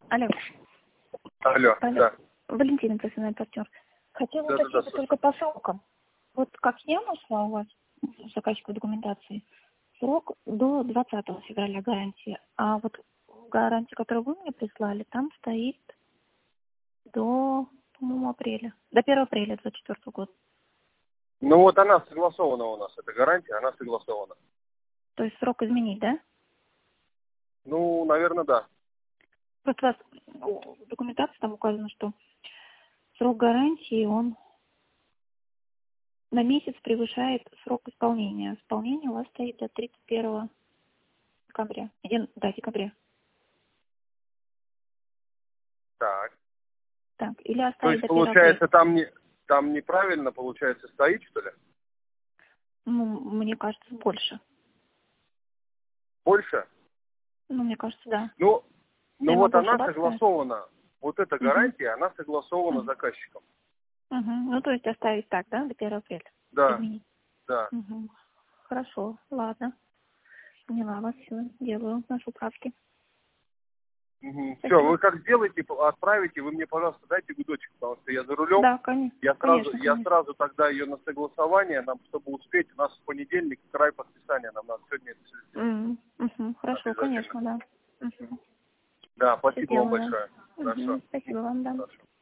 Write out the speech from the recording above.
Алло. Алло, да. Валентина, профессиональный партнер. Хотела уточнить только по срокам. Вот как я нашла у вас заказчика документации, срок до 20 февраля гарантии. А вот гарантия, которую вы мне прислали, там стоит до, по-моему, апреля. До 1 апреля 2024 года. Ну вот она согласована у нас, эта гарантия, она согласована. То есть срок изменить, да? Ну, наверное, да. Просто у вас в документации там указано, что срок гарантии, он на месяц превышает срок исполнения. Исполнение у вас стоит до 31 декабря. Да, декабря. Так. Так, или То оставить есть, до 1 апреля. получается, там неправильно, получается, стоит, что ли? Ну, мне кажется, больше. Больше? Ну, мне кажется, да. Ну Я вот могу она ошибаться, конечно. согласована. Вот эта Угу. гарантия, она согласована заказчиком. Угу. Ну, то есть оставить так, да, до 1 апреля? Да, Изменить. да. Угу. Хорошо, ладно. Поняла вас, все, делаю наши правки. Все, Спасибо. вы как сделаете, отправите, вы мне, пожалуйста, дайте гудочек, потому что я за рулем. Да, конечно. Я сразу тогда ее на согласование, нам, чтобы успеть, у нас в понедельник край подписания, нам надо сегодня это все сделать. Хорошо, Обязательно. конечно, да. Угу. Да, Все спасибо вам сделаю, большое. да. Хорошо. Спасибо вам, да. Хорошо.